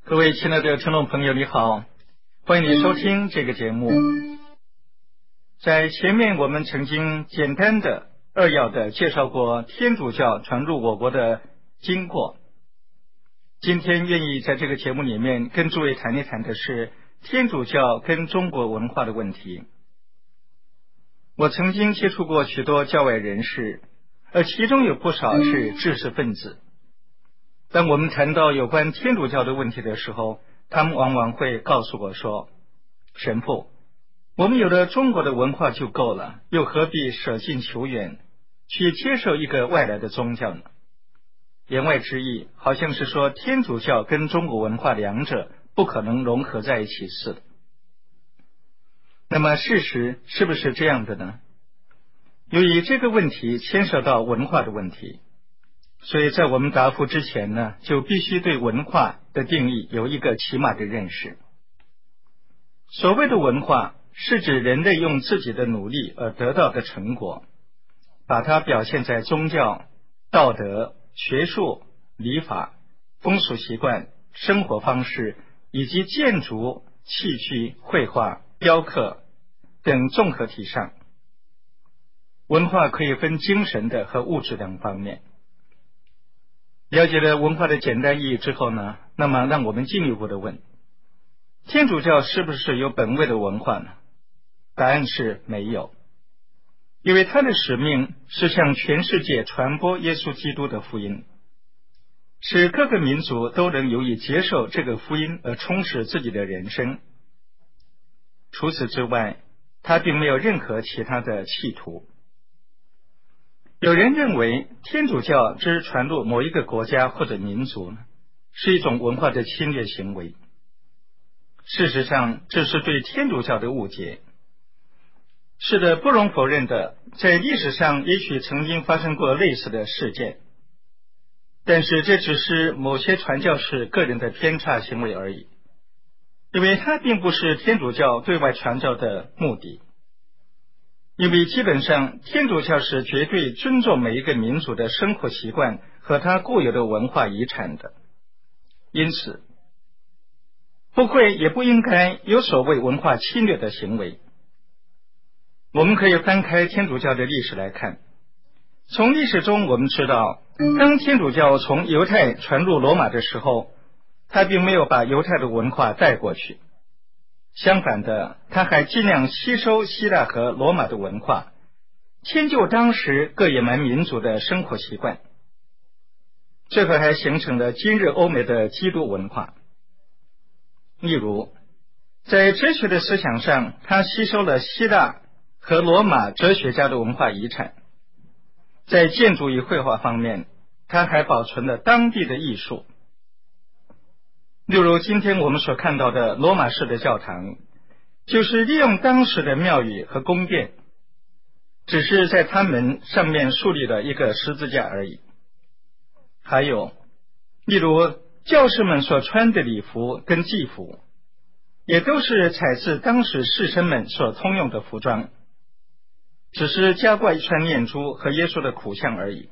各位亲爱的听众朋友，你好，欢迎你收听这个节目。在前面我们曾经简单的扼要的介绍过天主教传入我国的经过。今天愿意在这个节目里面跟诸位谈一谈的是天主教跟中国文化的问题。我曾经接触过许多教外人士，而其中有不少是知识分子。当我们谈到有关天主教的问题的时候，他们往往会告诉我说，神父，我们有了中国的文化就够了，又何必舍近求远，去接受一个外来的宗教呢？言外之意，好像是说天主教跟中国文化两者不可能融合在一起似的。那么事实是不是这样的呢？由于这个问题牵涉到文化的问题，所以在我们答复之前呢，就必须对文化的定义有一个起码的认识。所谓的文化，是指人类用自己的努力而得到的成果，把它表现在宗教、道德、学术、礼法、风俗习惯、生活方式以及建筑、器具、绘画、雕刻等综合体上。文化可以分精神的和物质两方面。了解了文化的简单意义之后呢，那么让我们进一步的问，天主教是不是有本位的文化呢？答案是没有，因为它的使命是向全世界传播耶稣基督的福音，使各个民族都能由于接受这个福音而充实自己的人生。除此之外，它并没有任何其他的企图。有人认为天主教之传入某一个国家或者民族是一种文化的侵略行为。事实上，这是对天主教的误解。是的，不容否认的，在历史上也许曾经发生过类似的事件，但是这只是某些传教士个人的偏差行为而已，因为它并不是天主教对外传教的目的。因为基本上天主教是绝对尊重每一个民族的生活习惯和它固有的文化遗产的，因此不会也不应该有所谓文化侵略的行为。我们可以翻开天主教的历史来看，从历史中我们知道，当天主教从犹太传入罗马的时候，他并没有把犹太的文化带过去，相反的，他还尽量吸收希腊和罗马的文化，迁就当时各野蛮民族的生活习惯，这个还形成了今日欧美的基督文化。例如，在哲学的思想上，他吸收了希腊和罗马哲学家的文化遗产；在建筑与绘画方面，他还保存了当地的艺术。例如今天我们所看到的罗马式的教堂，就是利用当时的庙宇和宫殿，只是在它们上面树立了一个十字架而已。还有例如教士们所穿的礼服跟祭服，也都是采自当时士绅们所通用的服装，只是加挂一串念珠和耶稣的苦像而已。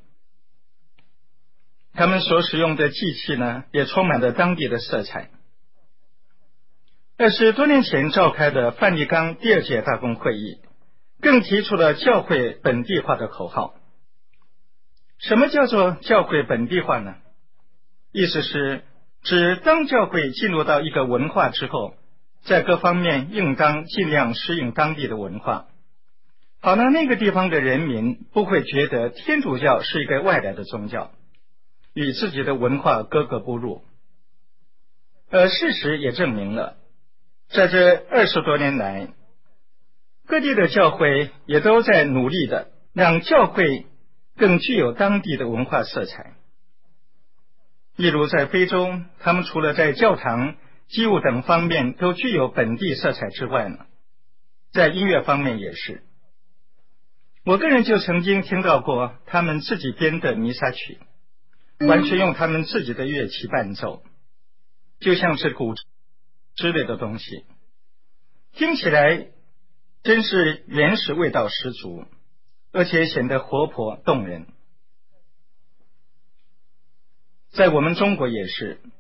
他们所使用的祭器呢，也充满了当地的色彩。20多年前召开的梵蒂冈第二届大公会议，更提出了教会本地化的口号。什么叫做教会本地化呢？意思是指当教会进入到一个文化之后，在各方面应当尽量适应当地的文化，好让那个地方的人民不会觉得天主教是一个外来的宗教，与自己的文化格格不入。而事实也证明了，在这20多年来，各地的教会也都在努力的让教会更具有当地的文化色彩。例如在非洲，他们除了在教堂、祭物等方面都具有本地色彩之外呢，在音乐方面也是。我个人就曾经听到过他们自己编的弥撒曲，完全用他们自己的乐器伴奏，就像是鼓之类的东西，听起来真是原始味道十足，而且显得活泼动人。在我们中国也是，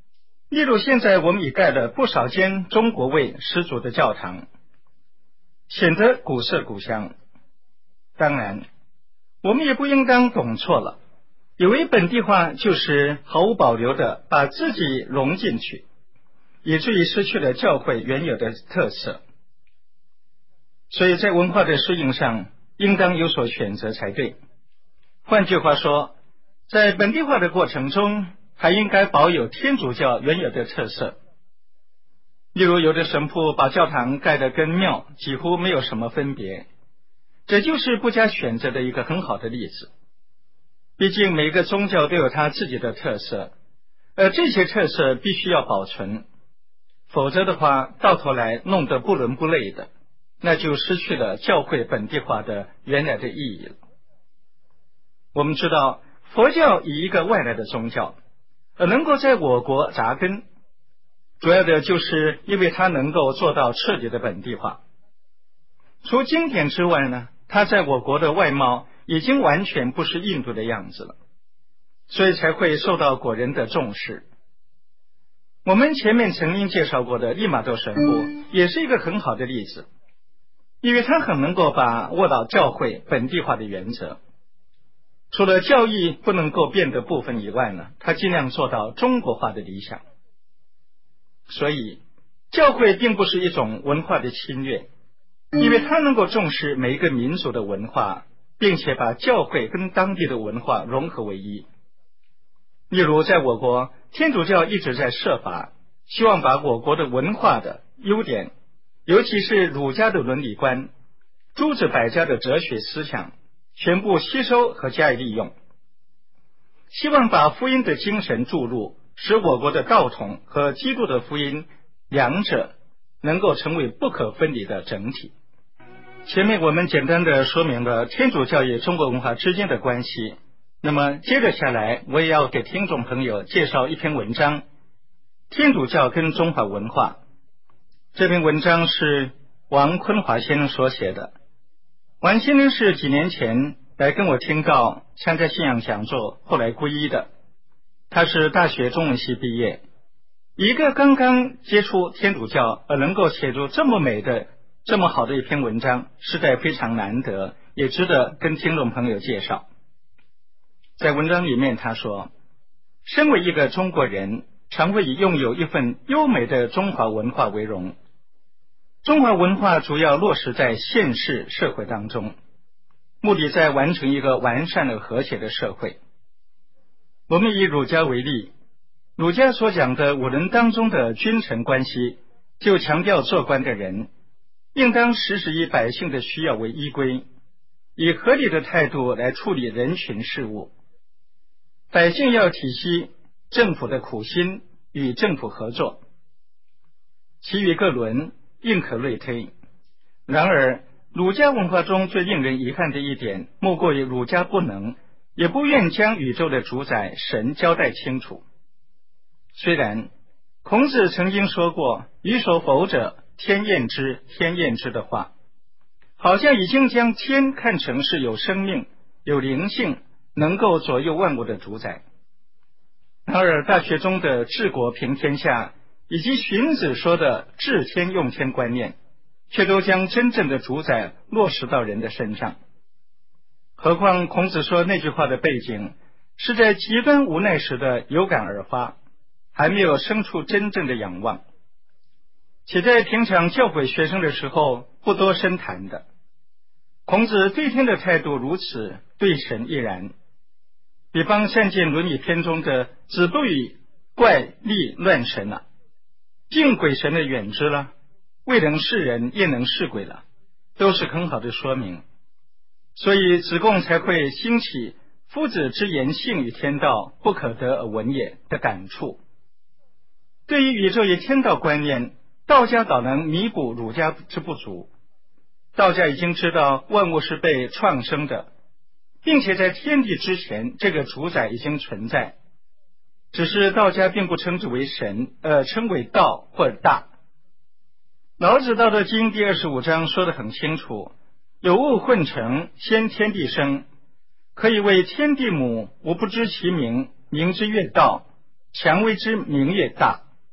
例如现在我们已盖了不少间中国味十足的教堂，显得古色古香。当然，我们也不应当懂错了，以为本地化就是毫无保留的把自己融进去，以至于失去了教会原有的特色。所以在文化的适应上，应当有所选择才对。换句话说，在本地化的过程中，还应该保有天主教原有的特色。例如，有的神父把教堂盖得跟庙几乎没有什么分别，这就是不加选择的一个很好的例子。毕竟每个宗教都有它自己的特色，而这些特色必须要保存，否则的话，到头来弄得不伦不类的，那就失去了教会本地化的原来的意义了。我们知道，佛教以一个外来的宗教，而能够在我国扎根，主要的就是因为它能够做到彻底的本地化。除经典之外呢，它在我国的外貌已经完全不是印度的样子了，所以才会受到国人的重视。我们前面曾经介绍过的利玛窦神父也是一个很好的例子，因为他很能够把握到教会本地化的原则。除了教义不能够变的部分以外呢，他尽量做到中国化的理想。所以教会并不是一种文化的侵略，因为它能够重视每一个民族的文化，并且把教会跟当地的文化融合为一。例如在我国，天主教一直在设法希望把我国的文化的优点，尤其是儒家的伦理观、诸子百家的哲学思想全部吸收和加以利用，希望把福音的精神注入，使我国的道统和基督的福音两者能够成为不可分离的整体。前面我们简单的说明了天主教与中国文化之间的关系，那么接着下来我也要给听众朋友介绍一篇文章，天主教跟中华文化。这篇文章是王坤华先生所写的。王先生是几年前来跟我听到参加信仰讲座，后来皈依的。他是大学中文系毕业，一个刚刚接触天主教而能够写出这么美的这么好的一篇文章，实在非常难得，也值得跟听众朋友介绍。在文章里面他说，身为一个中国人，常会以拥有一份优美的中华文化为荣。中华文化主要落实在现世社会当中，目的在完成一个完善而和谐的社会。我们以儒家为例，儒家所讲的五伦当中的君臣关系，就强调做官的人应当时时以百姓的需要为依归，以合理的态度来处理人群事务。百姓要体恤政府的苦心，与政府合作。其余各伦应可类推。然而儒家文化中最令人遗憾的一点，莫过于儒家不能也不愿将宇宙的主宰神交代清楚。虽然孔子曾经说过予所否者天厌之，天厌之的话，好像已经将天看成是有生命有灵性能够左右万物的主宰。然而大学中的治国平天下以及荀子说的治天用天观念，却都将真正的主宰落实到人的身上。何况孔子说那句话的背景是在极端无奈时的有感而发，还没有生出真正的仰望，且在平常教诲学生的时候不多深谈的。孔子对天的态度如此，对神亦然。比方善见伦理篇中的子不语怪力乱神了，敬鬼神的远之了，未能视人焉能视鬼了，都是很好的说明。所以子贡才会兴起夫子之言性与天道，不可得而闻也的感触。对于宇宙与天道观念，道家倒能弥补儒家之不足。道家已经知道万物是被创生的，并且在天地之前这个主宰已经存在，只是道家并不称之为神，称为道或者大。老子道德经第25章说得很清楚，有物混成，先天地生，可以为天地母，吾不知其名，名之曰道，强为之名曰大。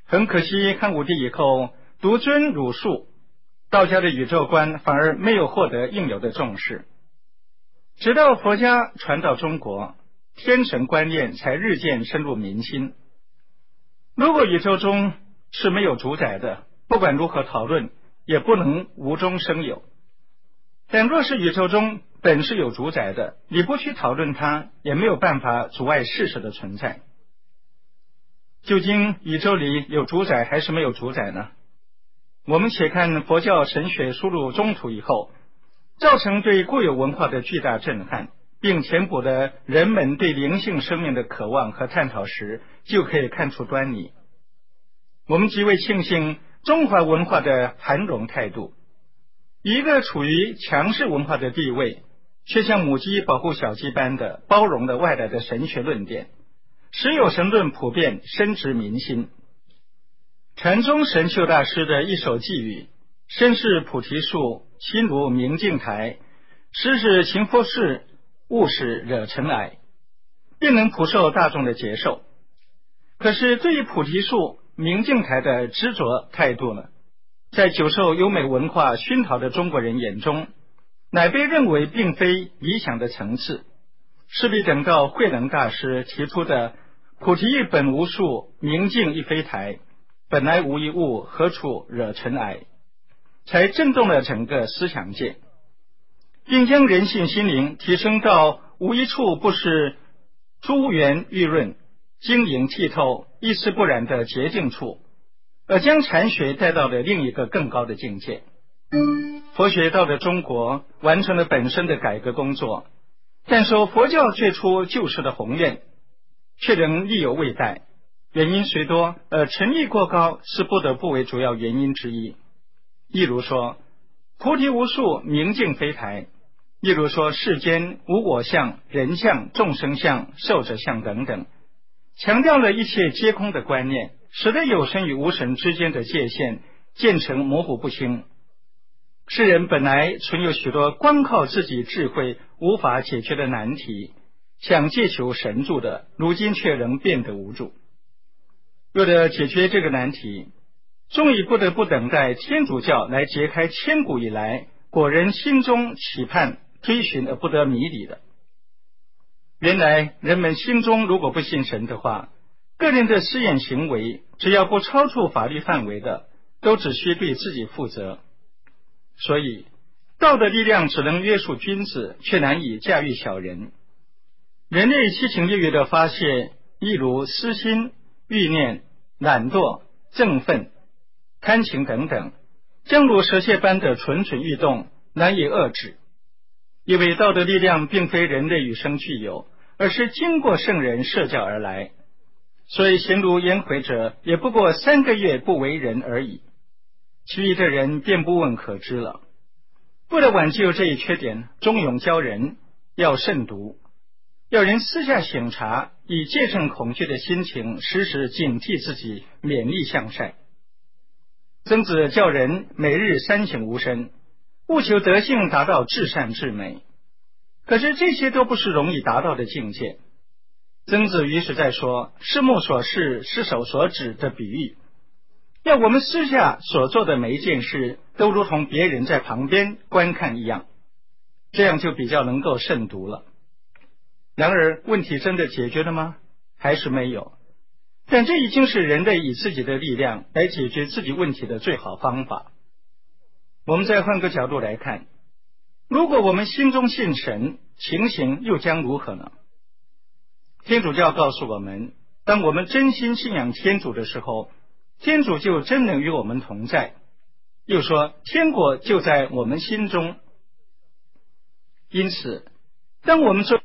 很可惜，汉武帝以后独尊儒术，道家的宇宙观反而没有获得应有的重视。直到佛家传到中国，天神观念才日渐深入民心。如果宇宙中是没有主宰的，不管如何讨论，也不能无中生有。但若是宇宙中本是有主宰的，你不去讨论它，也没有办法阻碍事实的存在。究竟宇宙里有主宰还是没有主宰呢？我们且看佛教神学输入中土以后，造成对固有文化的巨大震撼，并填补了人们对灵性生命的渴望和探讨时，就可以看出端倪。我们极为庆幸中华文化的涵容态度，一个处于强势文化的地位，却像母鸡保护小鸡般的包容了外来的神学论点，使有神论普遍深植民心。禅宗神秀大师的一首寄语：身是菩提树，心如明镜台，时是勤拂拭，勿使惹尘埃，便能普受大众的接受。可是对于菩提树、明镜台的执着态度呢，在久受优美文化熏陶的中国人眼中，乃被认为并非理想的层次，势必等到慧能大师提出的菩提本无树，明镜亦非台，本来无一物，何处惹尘埃，才震动了整个思想界，并将人性心灵提升到无一处不是珠圆玉润、晶莹剔透、一丝不染的洁净处，而将禅学带到了另一个更高的境界。佛学到了中国，完成了本身的改革工作，但受佛教最初救世的宏愿，却仍力有未逮。原因虽多，诚意过高是不得不为主要原因之一。例如说，菩提无树，明镜非台；例如说，世间无我相、人相、众生相、寿者相等等，强调了一切皆空的观念，使得有神与无神之间的界限渐成模糊不清。世人本来存有许多光靠自己智慧无法解决的难题，想借求神助的，如今却仍变得无助。为了解决这个难题，终于不得不等待天主教来揭开千古以来国人心中期盼、追寻而不得迷理的。原来人们心中如果不信神的话，个人的私怨行为只要不超出法律范围的，都只需对自己负责。所以道德力量只能约束君子，却难以驾驭小人。人类七情六欲的发泄，例如私心、欲念、懒惰、憎愤、贪情等等，将如蛇蝎般的蠢蠢欲动，难以遏制。因为道德力量并非人类与生俱有，而是经过圣人设教而来，所以贤如颜回者也不过3个月不为人而已，其余的人便不问可知了。为了挽救这一缺点，忠勇教人要慎独，要人私下省察，以戒慎恐惧的心情时时警惕自己，勉励向善。曾子教人每日3省吾身，务求德性达到至善至美。可是这些都不是容易达到的境界。曾子于是在说视目所视，失手所指的比喻，要我们私下所做的每一件事都如同别人在旁边观看一样，这样就比较能够慎独了。然而问题真的解决了吗？还是没有。但这已经是人类以自己的力量来解决自己问题的最好方法。我们再换个角度来看，如果我们心中信神，情形又将如何呢？天主教告诉我们，当我们真心信仰天主的时候，天主就真能与我们同在。又说天国就在我们心中。因此当我们做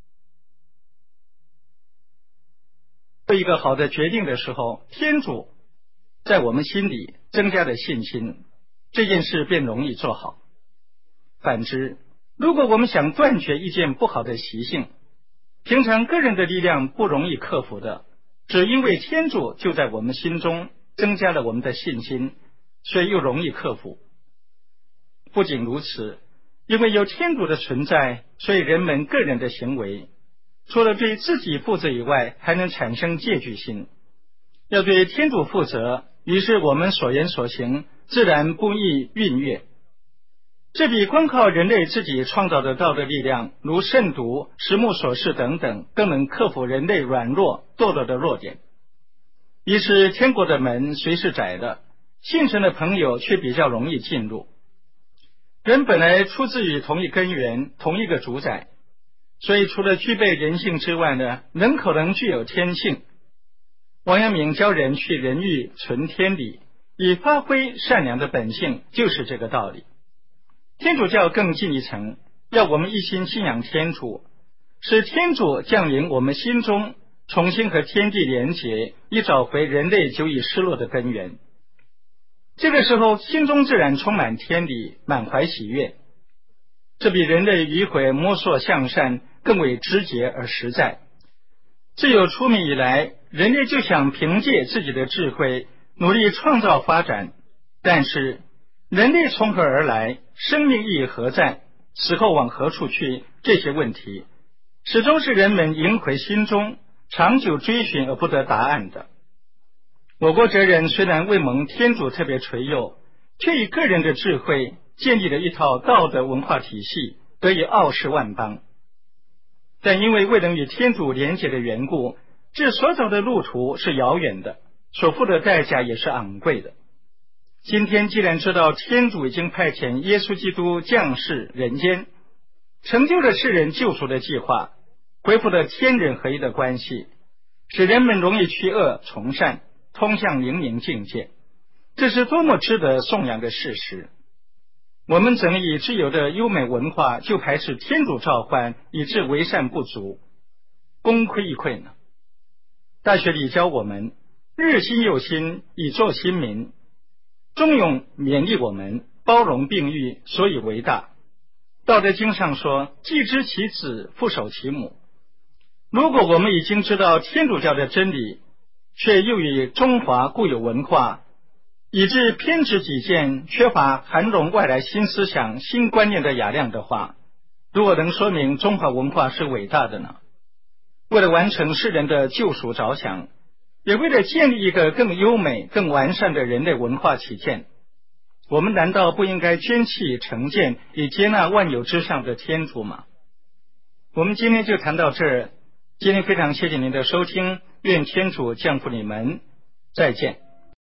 一个好的决定的时候，天主在我们心里增加了信心，这件事便容易做好。反之，如果我们想断绝一件不好的习性，平常个人的力量不容易克服的，只因为天主就在我们心中增加了我们的信心，所以又容易克服。不仅如此，因为有天主的存在，所以人们个人的行为除了对自己负责以外，还能产生戒惧心。要对天主负责， 于是我们所言所行自然不易逾越。这比光靠人类自己创造的道德力量，如慎独、实目所示等等，更能克服人类软弱堕落的弱点。于是天国的门虽是窄的，信神的朋友却比较容易进入。人本来出自于同一根源，同一个主宰，所以除了具备人性之外呢，人可能具有天性。王阳明教人去人欲存天理，以发挥善良的本性，就是这个道理。天主教更进一层，要我们一心信仰天主，使天主降临我们心中，重新和天地连结，以找回人类久已失落的根源。这个时候心中自然充满天理，满怀喜悦。这比人类迂回摸索向善更为直接而实在。自有出民以来，人类就想凭借自己的智慧努力创造发展，但是人类从何而来，生命意义何在，死后往何处去，这些问题始终是人们萦回心中，长久追寻而不得答案的。我国哲人虽然未蒙天主特别垂佑，却以个人的智慧建立了一套道德文化体系，得以傲视万邦。但因为未能与天主连结的缘故，这所走的路途是遥远的，所付的代价也是昂贵的。今天既然知道天主已经派遣耶稣基督降世人间，成就了世人救赎的计划，恢复了天人合一的关系，使人们容易去恶从善，通向灵明境界，这是多么值得颂扬的事实。我们怎以自由的优美文化就排斥天主召唤，以致为善不足，功亏一篑呢？大学里教我们日新又新，以作新民。中庸勉励我们包容并育，所以为大。道德经上说，既知其子，复守其母。如果我们已经知道天主教的真理，却又以中华固有文化，以致偏执己见，缺乏涵容外来新思想、新观念的雅量的话，如果能说明中华文化是伟大的呢？为了完成世人的救赎着想，也为了建立一个更优美、更完善的人类文化起见，我们难道不应该捐弃成见，以接纳万有之上的天主吗？我们今天就谈到这儿，今天非常谢谢您的收听，愿天主降福你们，再见。